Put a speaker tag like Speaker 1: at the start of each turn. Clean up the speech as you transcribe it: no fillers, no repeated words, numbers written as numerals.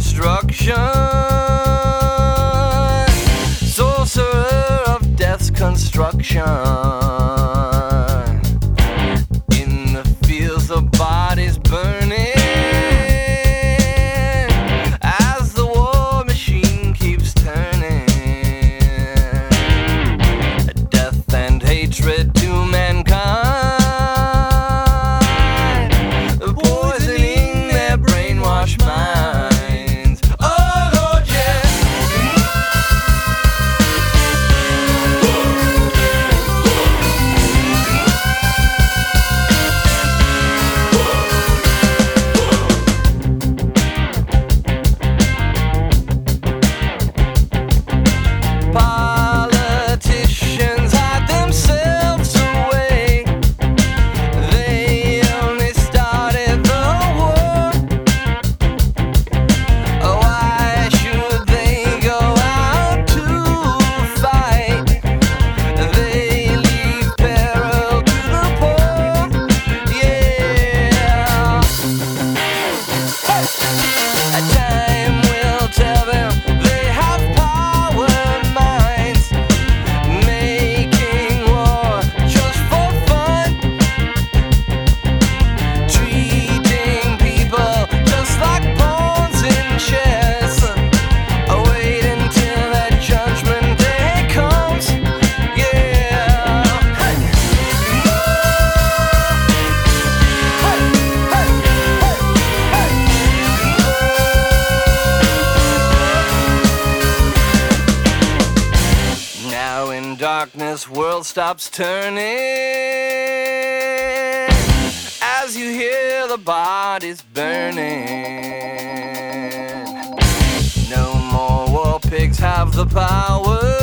Speaker 1: destruction, sorcerer of death's construction. In the fields the bodies burning, as the war machine keeps turning. Death and hatred to mankind, poisoning their brainwashed minds. Oh Lord, yeah. Politicians hide themselves away. They only started the war. Why should they go out to fight? They leave peril to the poor. Yeah. Time will tell them they have power minds, making war just for fun, treating people just like pawns in chess. Wait until that judgment day comes. Yeah. Hey. Now in darkness, world stops turning, as you hear the bodies burning. No more war pigs have the power.